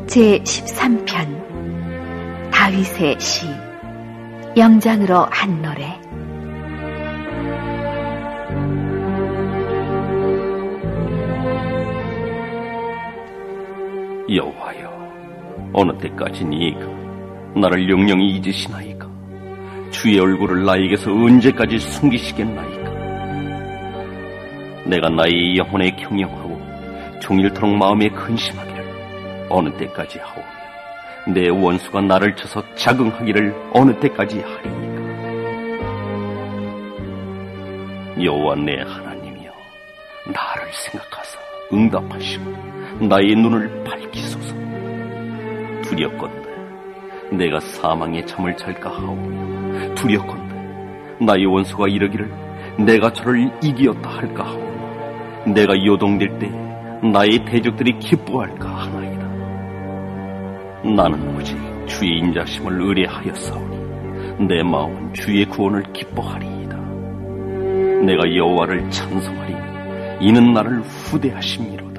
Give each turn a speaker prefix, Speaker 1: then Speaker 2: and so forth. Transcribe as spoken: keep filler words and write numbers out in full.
Speaker 1: 제십삼 편 다윗의 시 영장으로 한 노래.
Speaker 2: 여호와여, 어느 때까지 니가 나를 영영히 잊으시나이까? 주의 얼굴을 나에게서 언제까지 숨기시겠나이까? 내가 나의 영혼에 경영하고 종일토록 마음에 근심하기를 어느 때까지 하오며, 내 원수가 나를 쳐서 자긍하기를 어느 때까지 하리이까? 여호와 내 하나님이여, 나를 생각하사 응답하시고 나의 눈을 밝히소서. 두렵건대 내가 사망의 잠을 잘까 하오며, 두렵건대 나의 원수가 이르기를 내가 저를 이기었다 할까 하오며, 내가 요동될 때 나의 대적들이 기뻐할까 하나이다. 나는 오직 주의 인자심을 의뢰하였사오니 내 마음은 주의 구원을 기뻐하리이다. 내가 여호와를 찬송하리니 이는 나를 후대하심이로다.